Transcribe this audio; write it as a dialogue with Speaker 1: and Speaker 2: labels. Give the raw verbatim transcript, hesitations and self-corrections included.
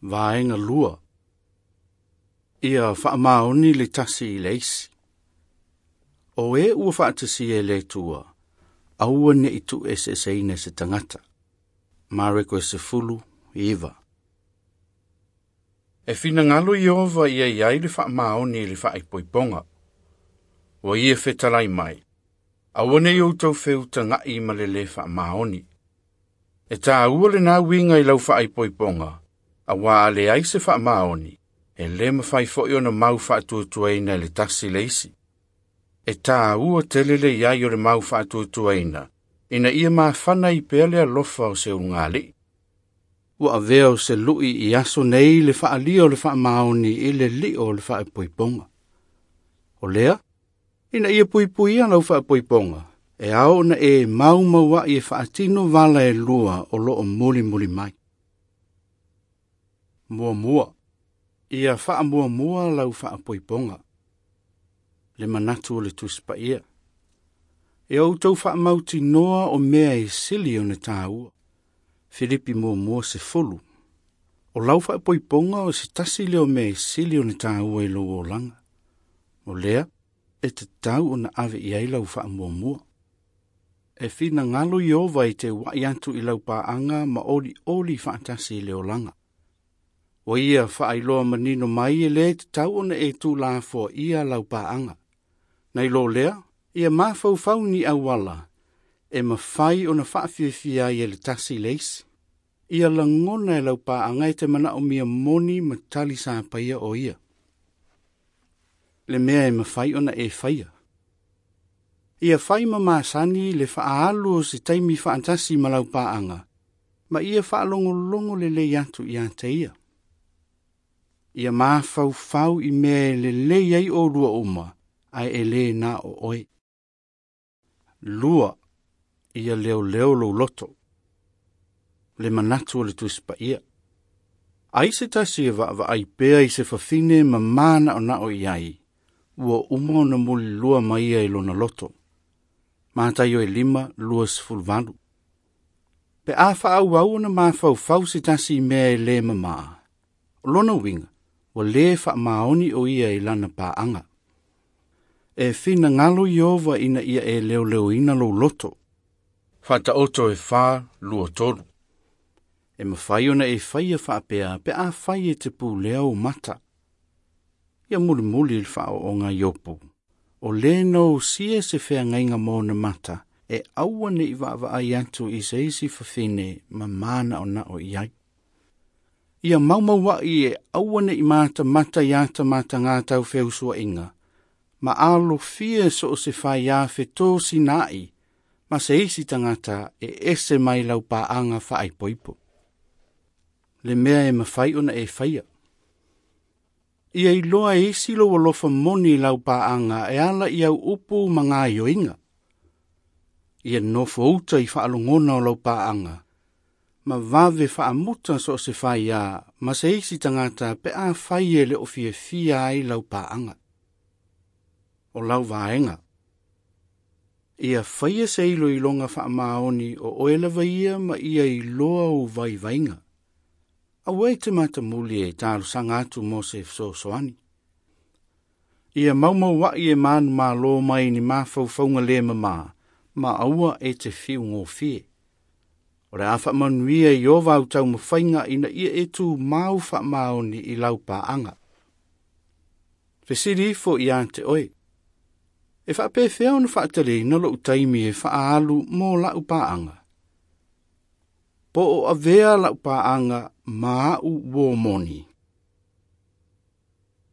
Speaker 1: vaenga lua. Ia whaamaoni le tasi i leisi. O e ua whaatasi e le tua, aua ne i tu S S A ne se tangata. Mareko e se fulu, iwa. E fina ngalo i ova ia iai le whaamaoni le whaaipoiponga. Wa ia whetalai mai. Aua ne i utau wheuta ngai ma le le whaamaoni. E tā ua le nā winga i lau whaaipoiponga, awa le ai se whaamaoni. E le mawhai fo na mau whaatuatuaina le tasi leisi. E tā ua telele iai o le mau whaatuatuaina, ina ia maa whana i pele alofa o se ungali. Ua avea o se lui i aso nei le whaalia o le whaamaoni i le li o le whaaipoiponga. O lea, ina ia pui pui ana o whaaipoiponga, e ao na e mau maua i e whaatino vala e lua o loo muli muli mai. Mua mua. Ia wha mua mua lau wha poiponga. Le manatu o le tuspa ia. E au tau wha mauti noa o mea e sili o ne tāua. Filipi mua mua se fulu. O lau wha poiponga o se tasi leo mea e sili o ne tāua i lo o langa. O lea, e te tau o na ave i ai lau wha mua mua. E fina ngalo i ova i te waiantu i lau paanga ma oli oli wha tasi leo langa. O ia whaailoa manino mai e le te tau ona e tū la fo ia lau paanga. Nei lo lea, ia mafau fau ni awala, e mawhai ona whaafifia i e le tasi leisi. Ia langona e lau paanga e te mana o mia moni ma tali sa paia o ia. Le mea e mawhai ona e whaia. Ia whai ma maasani le whaalu o se taimi whaantasi ma lau paanga, ma ia whaalongo longo le le atu i ante ia. Ia mafau fau i mea le le iai o lua uma, ai e le na o oe. Lua, ia leo leo lo loto. Le manatu o le tuspa ia. Ai se tasi e wa ai pea i se fafine ma mana o na o iai, ua uma o na muli lua maia i lona loto. Mātai o e lima, lua sfulvalu. Pe a wha au au na mafau fau se tasi i mea e le mamaa. O lona winga, wa le wha maoni o ia i lana paanga. E fina ngalo i ova ina ia e leo leo ina lo loto. Whata oto e wha lua tolu. E mawhai ona e whaia whaapea pe a whai e te pū leo mata. Ia muli muli il wha o ngā iopu. O le no sia se whea ngainga mō na mata e aua ne i wa ai atu i se isi whawhine ma mana o na o iai. Ia maumau i e awane i mata mata iata mata ngā tau wheusua inga, ma alo fia so o se whai a whetō si nai, ma se isi tangata e ese mai lau paanga whaai poipo. Le mea e mawhai ona e whaia. Ia i loa e isi lo alofa moni lau paanga e ala i au upu ma ngā ioinga. Ia nofo uta i whaalongona o lau paanga, ma vave whaamuta so se whai a, ma se isi tangata pe a whai e le o fia fia ai lau paanga. O lau vaenga. Ia whaia se ilo i longa whaamaoni o oelewa ia ma ia i loa o vai vainga. A wei te mata muli e tālu sangatu mo se so soani. Ia maumau wa i e manu ma lo mai ni mafau faunga le mama, ma aua e te fiu ngō fie. O re awha manuia i o vau tau mawhainga ina ia e tū mau wha maoni i lau paanga. Whesiri fo i ante oi. E wha pe whea ona wha atale na lo utaimi e wha alu mō lau paanga. Po o avea lau paanga maa u wō moni.